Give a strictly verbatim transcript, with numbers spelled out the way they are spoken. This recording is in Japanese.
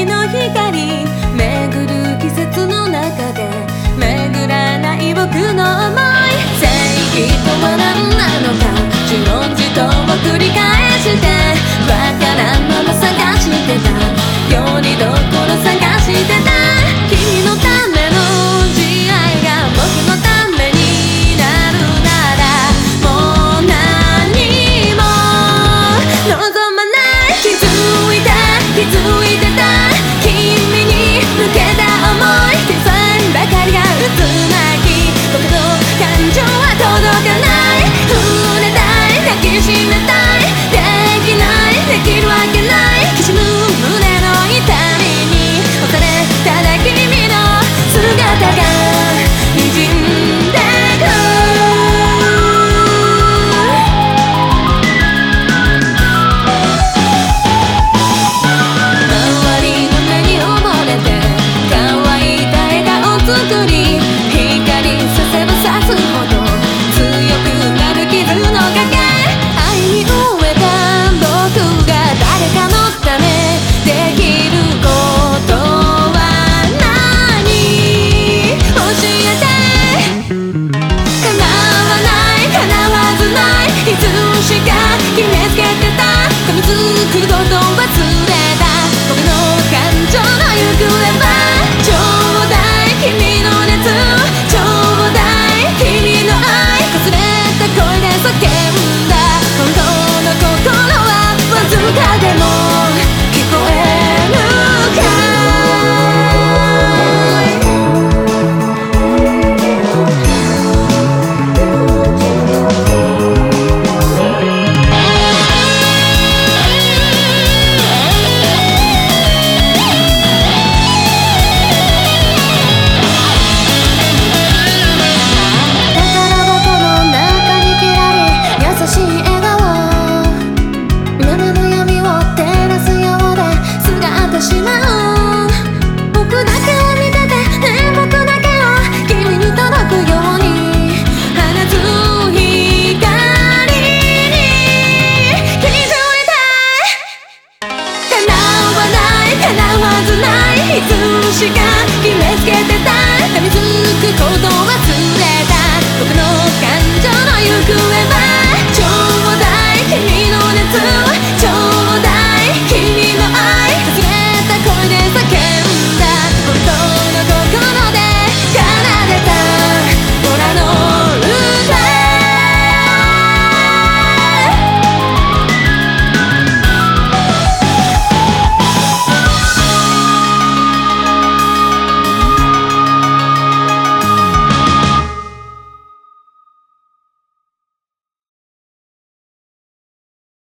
月の光巡る季節の中で巡らない僕の想い、正義とは何なのか自問自答を繰り返してわからんまま探してた、よりどころ探してた、君のための慈愛が僕のためになるならもう何も望まない、気づいた気づいてた君に向けた想い、デザインばかりが渦巻き僕の感情は届かない、触れたい抱きしめたい、できないできるわけない、きしむ胸の痛みに押されただ君の姿が滲んでく、周りの目に溺れて乾いた笑顔作り、光させばさすほど強くなる傷の影、愛に飢えた僕が誰かのためできることは何、教えて、叶わない叶わずない、いつしか決めつけてた、噛みつくことは